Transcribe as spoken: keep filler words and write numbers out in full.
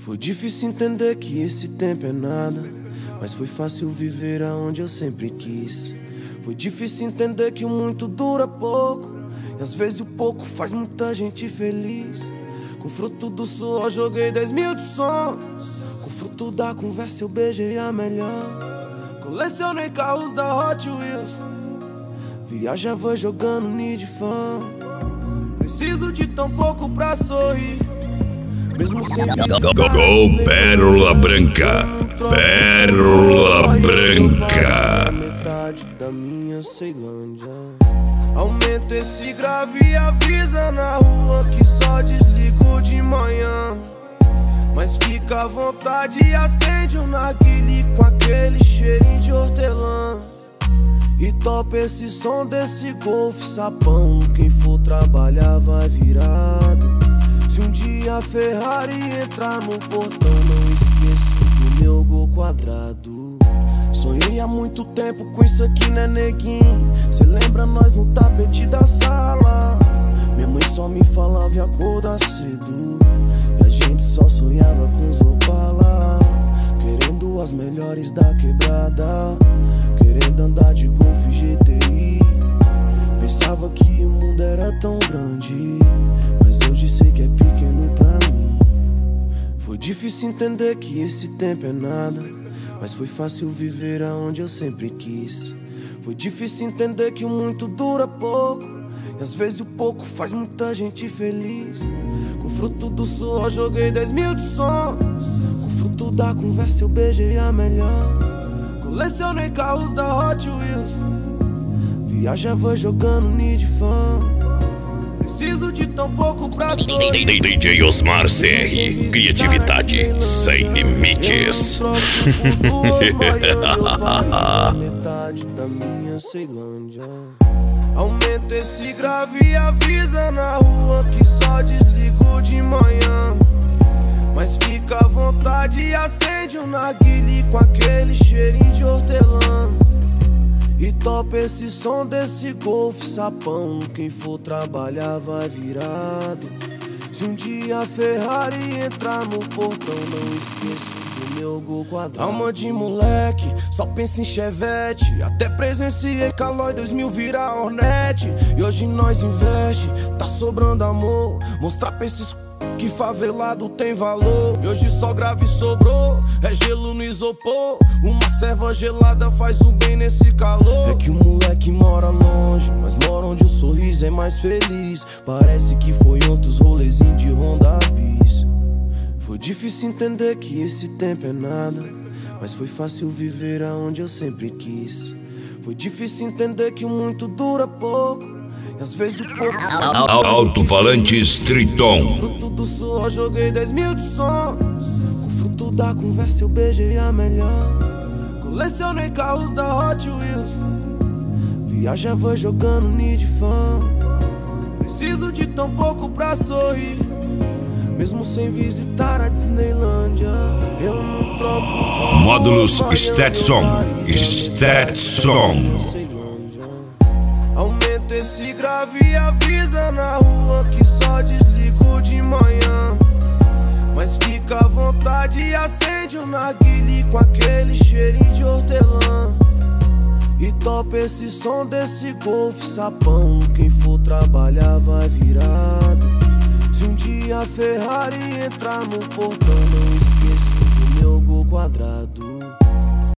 Foi difícil entender que esse tempo é nada, mas foi fácil viver aonde eu sempre quis. Foi difícil entender que o muito dura pouco, e às vezes o pouco faz muita gente feliz. Com fruto do suor joguei dez mil de sons, com fruto da conversa eu beijei a melhor. Colecionei carros da Hot Wheels, viajava jogando Need Fan. Preciso de tão pouco pra sorrir, mesmo sem Gol Pérola Branca, Pérola Branca. Metade da minha Ceilândia. Aumenta esse grave e avisa na rua que só desligo de manhã. Mas fica à vontade e acende um narguile com aquele cheirinho de hortelã. E topa esse som desse golfe sapão, quem for trabalhar vai virado. Se um dia a Ferrari entrar no portão, não esqueço do meu gol quadrado. Sonhei há muito tempo com isso aqui, né, neguinho? Cê lembra nós no tapete da sala? Minha mãe só me falava e acordar cedo, e a gente só sonhava com os Opala, querendo as melhores da quebrada, querendo andar de Golf G T I. Pensava que o mundo era tão grande, mas hoje sei que é pequeno pra mim. Foi difícil entender que esse tempo é nada, mas foi fácil viver aonde eu sempre quis. Foi difícil entender que o muito dura pouco, e às vezes o pouco faz muita gente feliz. Com fruto do suor joguei dez mil de sons, com fruto da conversa eu beijei a melhor. Colecionei carros da Hot Wheels, viajava jogando Need Fan. Preciso de tão pouco pra sorrir. D J Osmar C R, criatividade sem limites. Metade da minha Ceilândia. Aumenta esse grave e avisa na rua que só desligo de manhã. Mas fica à vontade e acende um narguile com aquele cheirinho de hortelã. E topa esse som desse golfe sapão, quem for trabalhar vai virado. Se um dia a Ferrari entrar no portão, não esqueço do meu gol quadrado. Alma de moleque, só pensa em Chevette. Até presenciei Calói dois mil virar Hornet. E hoje nós investe, tá sobrando amor. Mostrar pra esses que favelado tem valor. E hoje só grave sobrou, é gelo no isopor. Uma serva gelada faz um bem nesse calor. É que o moleque mora longe, mas mora onde o sorriso é mais feliz. Parece que foi ontem os rolezinhos de Honda Bis. Foi difícil entender que esse tempo é nada, mas foi fácil viver aonde eu sempre quis. Foi difícil entender que o muito dura pouco, e às vezes o pouco. Alto-falantes Triton. Fruto do suor joguei dez mil de sons, com fruto da conversa eu beijei a melhor. Colecionei carros da Hot Wheels, viajava jogando Need Fan. Preciso de tão pouco pra sorrir, mesmo sem visitar a Disneylândia. Eu não troco Módulos Stetson, Stetson. Aumenta esse grave e avisa na rua que só desligo de manhã. Mas fica à vontade e acende um narguile com aquele cheirinho de hortelã. E topa esse som desse golfe sapão, quem for trabalhar vai virado. Se um dia a Ferrari entrar no portão, não